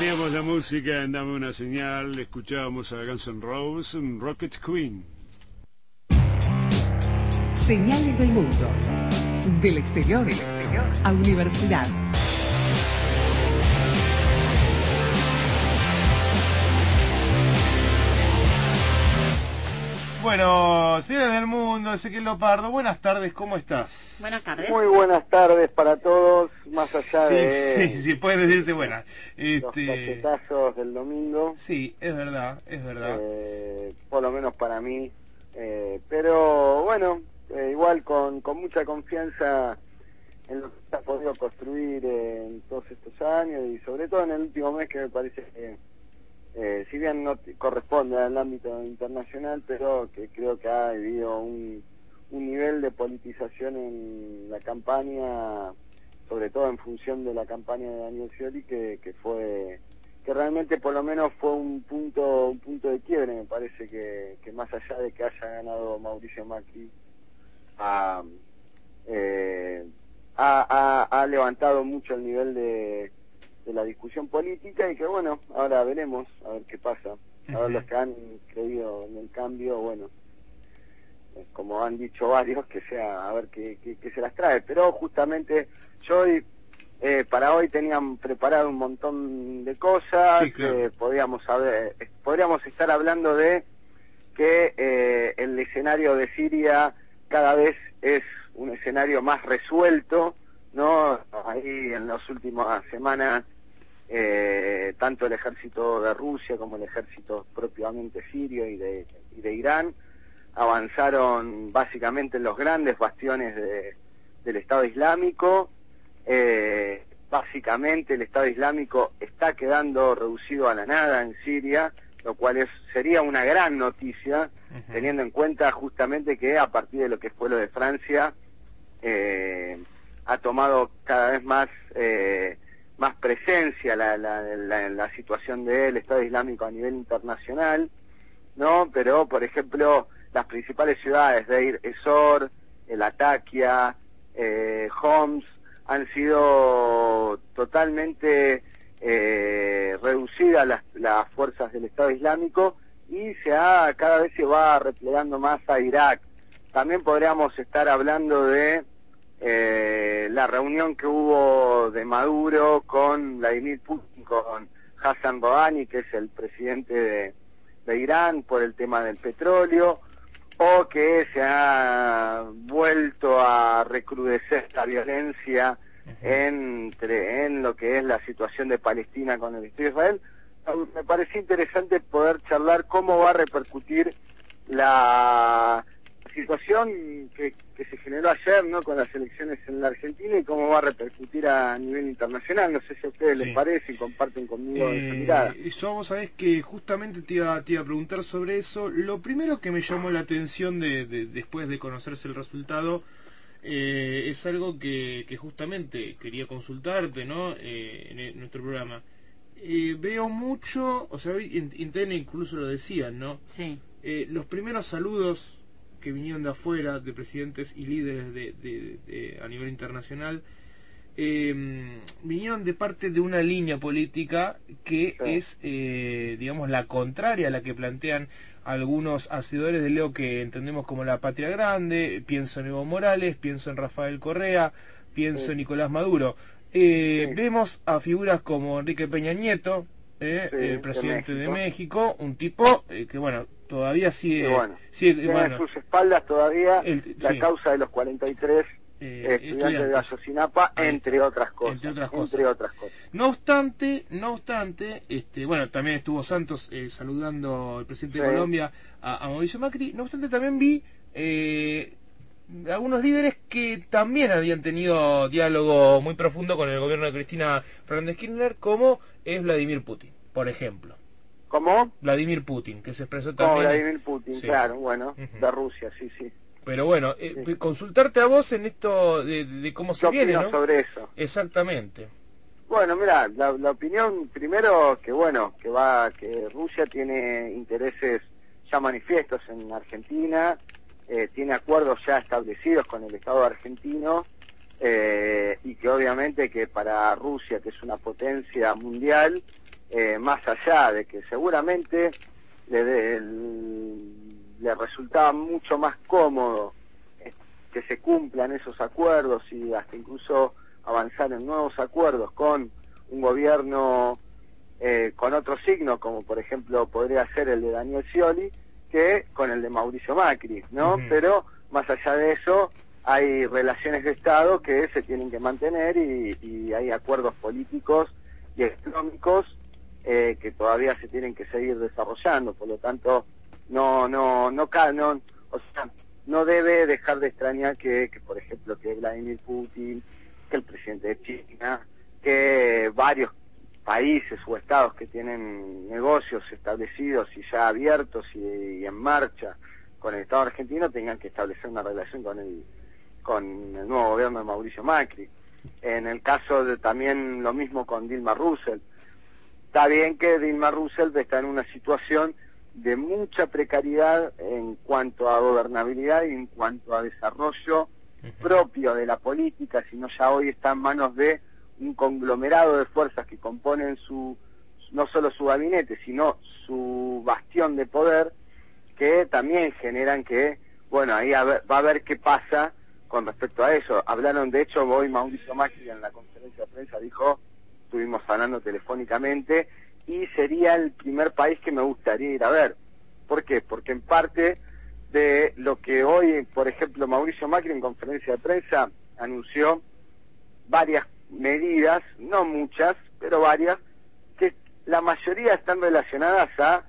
Teníamos la música en Dame una señal, escuchábamos a Guns N' Roses, Rocket Queen. Señales del mundo. Del exterior a universidad. Bueno, señores del mundo, Ezequiel Lopardo, buenas tardes, ¿cómo estás? Buenas tardes. Muy buenas tardes para todos, más allá de... Sí, puede decirse buenas. Los cachetazos del domingo. Sí, es verdad. Por lo menos para mí. Pero bueno, igual con mucha confianza en lo que se ha podido construir en todos estos años y sobre todo en el último mes, que me parece que si bien no corresponde al ámbito internacional, pero que creo que ha habido un nivel de politización en la campaña, sobre todo en función de la campaña de Daniel Scioli, que realmente por lo menos fue un punto de quiebre. Me parece que más allá de que haya ganado Mauricio Macri, ha levantado mucho el nivel de la discusión política, y que bueno, ahora veremos a ver qué pasa. A ver, los que han creído en el cambio, bueno, como han dicho varios, que sea, a ver qué se las trae. Pero justamente yo para hoy tenían preparado un montón de cosas. Sí, claro. Podríamos estar hablando de que el escenario de Siria cada vez es un escenario más resuelto, ¿no? Ahí en las últimas semanas tanto el ejército de Rusia como el ejército propiamente sirio y de Irán avanzaron básicamente en los grandes bastiones del Estado Islámico. Básicamente el Estado Islámico está quedando reducido a la nada en Siria, lo cual sería una gran noticia, teniendo en cuenta justamente que a partir de lo que fue lo de Francia, ha tomado cada vez más presencia la situación del Estado Islámico a nivel internacional, ¿no? Pero, por ejemplo, las principales ciudades, Deir ez-Zor, Latakia, Homs, han sido totalmente reducidas las fuerzas del Estado Islámico, y cada vez se va replegando más a Irak. También podríamos estar hablando de la reunión que hubo de Maduro con Vladimir Putin, con Hassan Rouhani, que es el presidente de Irán, por el tema del petróleo, o que se ha vuelto a recrudecer la violencia en lo que es la situación de Palestina con el Estado de Israel. Me pareció interesante poder charlar cómo va a repercutir la situación que se generó ayer, ¿no?, con las elecciones en la Argentina, y cómo va a repercutir a nivel internacional. No sé si a ustedes les parece y comparten conmigo esa mirada. Yo, vos sabés que justamente te iba a preguntar sobre eso. Lo primero que me llamó la atención después de conocerse el resultado es algo que justamente quería consultarte, ¿no?, en nuestro programa. Veo mucho, o sea, hoy en TN incluso lo decían, ¿no? Sí. Los primeros saludos que vinieron de afuera, de presidentes y líderes a nivel internacional, vinieron de parte de una línea política que es, digamos, la contraria a la que plantean algunos hacedores de lo que entendemos como la patria grande. Pienso en Evo Morales, pienso en Rafael Correa, pienso en Nicolás Maduro. Vemos a figuras como Enrique Peña Nieto, el presidente de México, un tipo que, bueno, todavía sigue tiene en sus espaldas todavía la causa de los 43 estudiantes de Ayotzinapa, entre otras cosas. No obstante, bueno, también estuvo Santos saludando al presidente de Colombia, a Mauricio Macri. No obstante, también vi algunos líderes que también habían tenido diálogo muy profundo con el gobierno de Cristina Fernández Kirchner, como es Vladimir Putin, por ejemplo. ¿Cómo? Vladimir Putin, que se expresó también. Vladimir Putin, claro, bueno, de Rusia, sí. Pero bueno, consultarte a vos en esto de cómo se viene, ¿no? Sobre eso. Exactamente. Bueno, mira, la opinión primero, que Rusia tiene intereses ya manifiestos en Argentina, tiene acuerdos ya establecidos con el Estado argentino, y que obviamente que para Rusia, que es una potencia mundial, más allá de que seguramente le resultaba mucho más cómodo que se cumplan esos acuerdos y hasta incluso avanzar en nuevos acuerdos con un gobierno con otro signo, como por ejemplo podría ser el de Daniel Scioli, que con el de Mauricio Macri, ¿no? Pero más allá de eso, hay relaciones de Estado que se tienen que mantener y hay acuerdos políticos y económicos que todavía se tienen que seguir desarrollando. Por lo tanto, o sea, no debe dejar de extrañar que por ejemplo, que Vladimir Putin, que el presidente de China, que varios países o estados que tienen negocios establecidos y ya abiertos y en marcha con el Estado argentino tengan que establecer una relación con el nuevo gobierno de Mauricio Macri. En el caso de también lo mismo con Dilma Rousseff. Está bien que Dilma Rousseff está en una situación de mucha precariedad en cuanto a gobernabilidad y en cuanto a desarrollo propio de la política, sino ya hoy está en manos de un conglomerado de fuerzas que componen no solo su gabinete, sino su bastión de poder, que también generan que, bueno, ahí va a ver qué pasa con respecto a eso. Hablaron, de hecho, hoy Mauricio Macri en la conferencia de prensa dijo, estuvimos hablando telefónicamente, y sería el primer país que me gustaría ir a ver. ¿Por qué? Porque en parte de lo que hoy, por ejemplo, Mauricio Macri en conferencia de prensa anunció varias medidas, no muchas, pero varias, que la mayoría están relacionadas a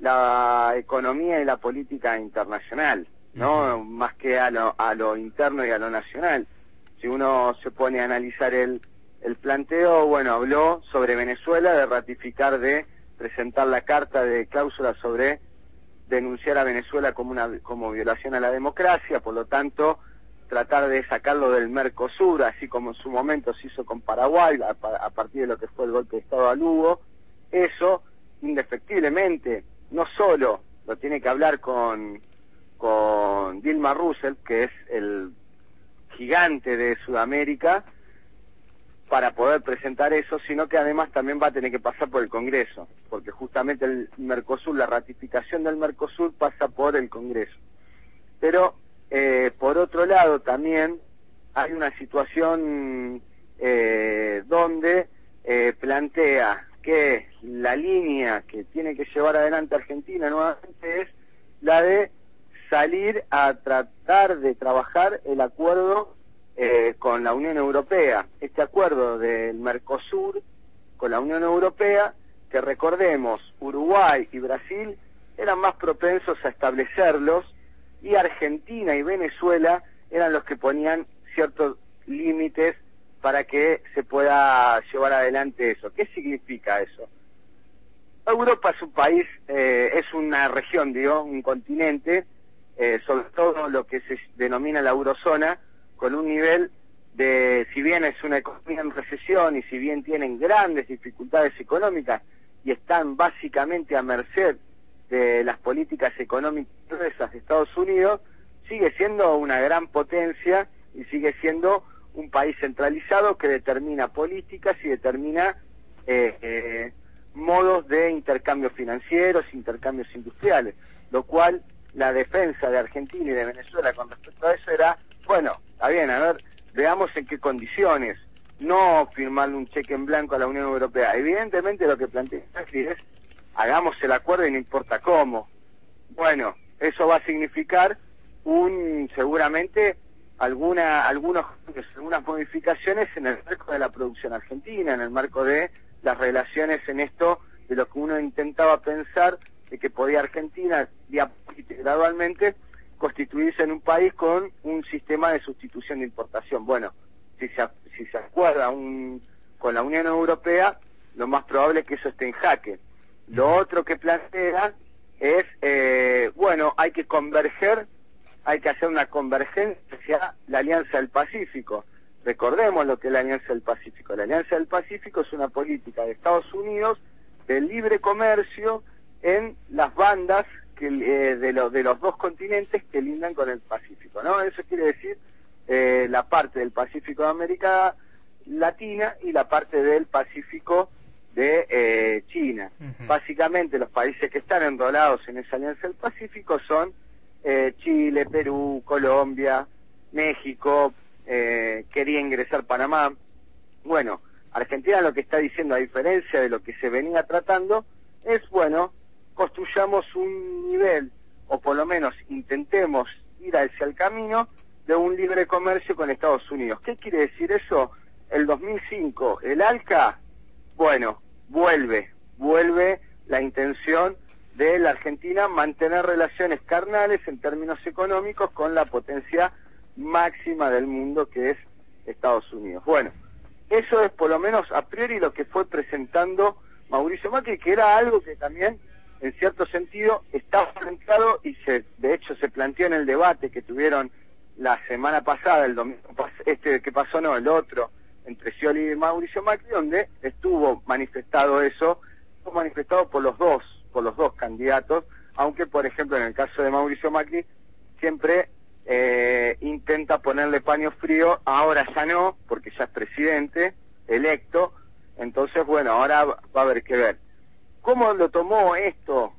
la economía y la política internacional, ¿no? Más que a lo interno y a lo nacional. Si uno se pone a analizar el planteo, bueno, habló sobre Venezuela, de ratificar, de presentar la carta de cláusula sobre denunciar a Venezuela como violación a la democracia, por lo tanto tratar de sacarlo del Mercosur, así como en su momento se hizo con Paraguay a partir de lo que fue el golpe de Estado a Lugo. Eso indefectiblemente no solo lo tiene que hablar con Dilma Rousseff, que es el gigante de Sudamérica, para poder presentar eso, sino que además también va a tener que pasar por el Congreso, porque justamente el Mercosur, la ratificación del Mercosur pasa por el Congreso. Pero por otro lado también hay una situación donde plantea que la línea que tiene que llevar adelante Argentina nuevamente es la de salir a tratar de trabajar el acuerdo con la Unión Europea. Este acuerdo del Mercosur con la Unión Europea, que recordemos, Uruguay y Brasil eran más propensos a establecerlos, y Argentina y Venezuela eran los que ponían ciertos límites para que se pueda llevar adelante eso. ¿Qué significa eso? Europa es un país, es una región, digo, un continente, sobre todo lo que se denomina la eurozona, con un nivel de, si bien es una economía en recesión y si bien tienen grandes dificultades económicas y están básicamente a merced de las políticas económicas de Estados Unidos, sigue siendo una gran potencia y sigue siendo un país centralizado que determina políticas y determina modos de intercambios financieros, intercambios industriales, lo cual la defensa de Argentina y de Venezuela con respecto a eso era, bueno, está bien, a ver, veamos en qué condiciones, no firmarle un cheque en blanco a la Unión Europea. Evidentemente lo que plantea Macri es, hagamos el acuerdo y no importa cómo. Bueno, eso va a significar seguramente algunas modificaciones en el marco de la producción argentina, en el marco de las relaciones en esto, de lo que uno intentaba pensar, de que podía Argentina, gradualmente, constituirse en un país con un sistema de sustitución de importación. Bueno, si se acuerda con la Unión Europea, lo más probable es que eso esté en jaque. Lo otro que plantea es, bueno, hay que converger, hay que hacer una convergencia hacia la Alianza del Pacífico. Recordemos lo que es la Alianza del Pacífico. La Alianza del Pacífico es una política de Estados Unidos de libre comercio en las bandas de los dos continentes que lindan con el Pacífico, ¿no? Eso quiere decir la parte del Pacífico de América Latina y la parte del Pacífico de China. Básicamente los países que están enrolados en esa alianza del Pacífico son Chile, Perú, Colombia, México, quería ingresar Panamá. Bueno, Argentina lo que está diciendo, a diferencia de lo que se venía tratando, es, bueno, construyamos un nivel, o por lo menos intentemos ir hacia el camino de un libre comercio con Estados Unidos. ¿Qué quiere decir eso? El 2005, el ALCA, bueno, vuelve la intención de la Argentina mantener relaciones carnales en términos económicos con la potencia máxima del mundo, que es Estados Unidos. Bueno, eso es por lo menos a priori lo que fue presentando Mauricio Macri, que era algo que también, en cierto sentido, estaba planteado y de hecho se planteó en el debate que tuvieron la semana pasada, el domingo, que pasó, no, el otro, entre Scioli y Mauricio Macri, donde estuvo manifestado eso, fue manifestado por los dos candidatos, aunque por ejemplo en el caso de Mauricio Macri siempre intenta ponerle paño frío, ahora ya no, porque ya es presidente electo, entonces bueno, ahora va a haber que ver. ¿Cómo lo tomó esto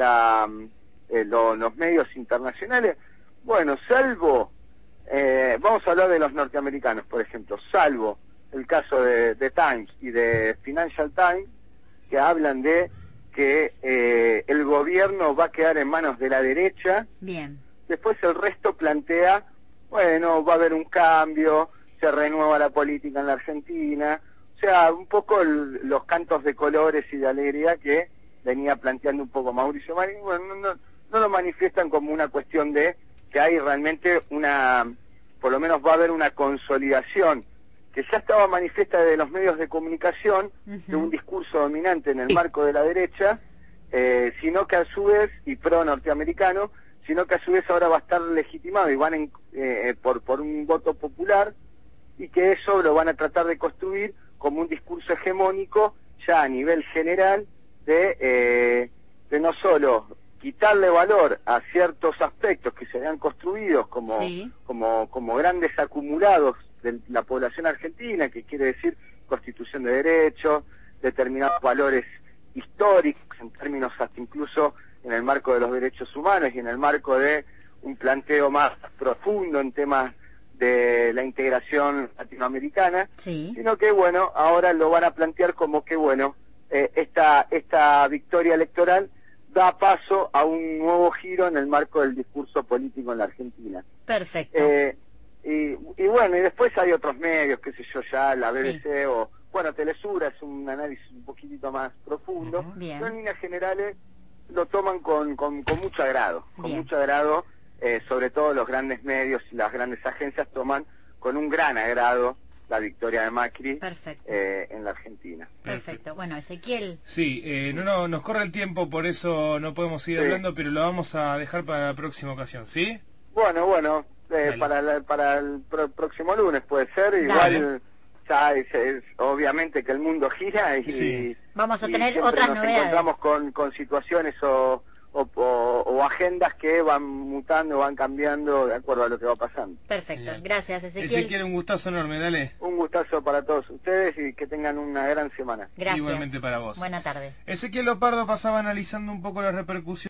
los medios internacionales? Bueno, salvo, vamos a hablar de los norteamericanos, por ejemplo, salvo el caso de Times y de Financial Times, que hablan de que el gobierno va a quedar en manos de la derecha. Bien. Después el resto plantea, bueno, va a haber un cambio, se renueva la política en la Argentina, o sea, un poco los cantos de colores y de alegría que venía planteando un poco Mauricio Macri. Bueno, no lo manifiestan como una cuestión de que hay realmente por lo menos va a haber una consolidación que ya estaba manifiesta de los medios de comunicación, de un discurso dominante en el marco de la derecha, sino que a su vez, y pro norteamericano, sino que a su vez ahora va a estar legitimado y van por un voto popular, y que eso lo van a tratar de construir como un discurso hegemónico ya a nivel general de no solo quitarle valor a ciertos aspectos que se habían construidos como grandes acumulados de la población argentina, que quiere decir constitución de derechos, determinados valores históricos en términos hasta incluso en el marco de los derechos humanos y en el marco de un planteo más profundo en temas de la integración latinoamericana, sino que bueno, ahora lo van a plantear como que bueno, esta victoria electoral da paso a un nuevo giro en el marco del discurso político en la Argentina. Perfecto. Y bueno, y después hay otros medios, qué sé yo, ya la BBC o, bueno, Telesura es un análisis un poquitito más profundo, pero en líneas generales lo toman con mucho agrado, sobre todo los grandes medios y las grandes agencias toman con un gran agrado la victoria de Macri en la Argentina. Perfecto. Bueno, Ezequiel. Sí, no, nos corre el tiempo, por eso no podemos seguir hablando, pero lo vamos a dejar para la próxima ocasión, ¿sí? Bueno, para el próximo lunes puede ser, igual ya es obviamente que el mundo gira y vamos a tener otras novedades. Nos encontramos con situaciones o agendas que van mutando, van cambiando de acuerdo a lo que va pasando. Perfecto, gracias Ezequiel. Ezequiel, un gustazo enorme, dale. Un gustazo para todos ustedes y que tengan una gran semana. Gracias. Igualmente para vos. Buena tarde. Ezequiel Lopardo pasaba analizando un poco la repercusión